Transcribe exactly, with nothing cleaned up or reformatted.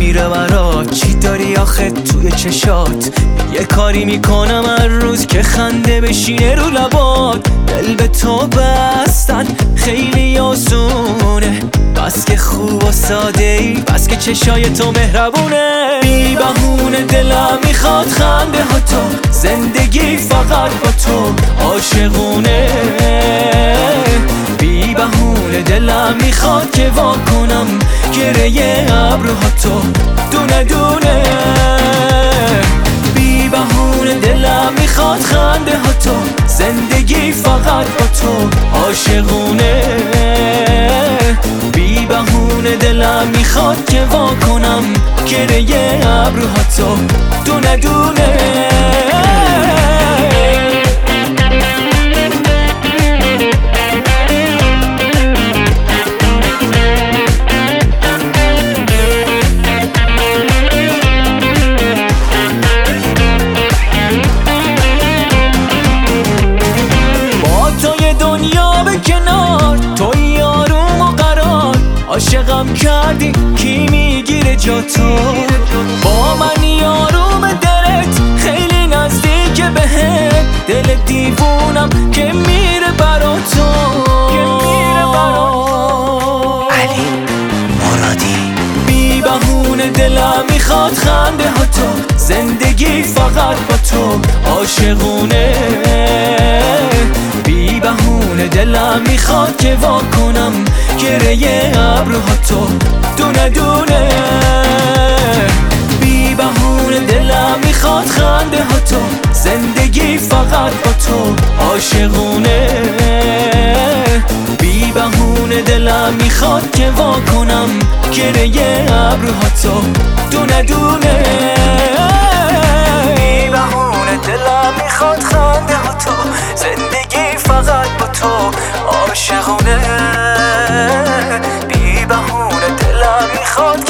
میره برات؟ چی داری آخه توی چشات؟ یه کاری میکنم هر روز که خنده بشینه رو لبات. دل به تو بستن خیلی آسونه، بس که خوب و ساده ای، بس که چشای تو مهربونه. بی بهونه دلم میخواد خنده ها تو، زندگی فقط با تو عاشقونه. بی بهونه دلم میخواد که وا کنم گریه ابروها تو دونه دونه. بی بهونه دلم میخواد خنده ها تو، زندگی فقط با تو عاشقونه. بی بهونه دلم میخواد که وا کنم گریه ابروها تو دونه دونه. عاشقم کردی کی میگیره جا تو؟ با من یاروم دلت خیلی نزدیک بهت، دل دیوونم که میره برا تو. علی مرادی. بی بهونه دلم میخواد خنده ها تو، زندگی فقط با تو عاشقونه. بی بهونه دلم میخواد که وا کنم گریه ابروها تو دونه دونه. بی بهونه دلم میخواد خنده ها تو، زندگی فقط با تو عاشقونه. بی بهونه دلم میخواد که وا کنم گریه ابروها تو دونه دونه. بی بهونه دلم میخواد خنده ها تو، زندگی فقط با تو عاشقونه. بی بهونه دلم میخواد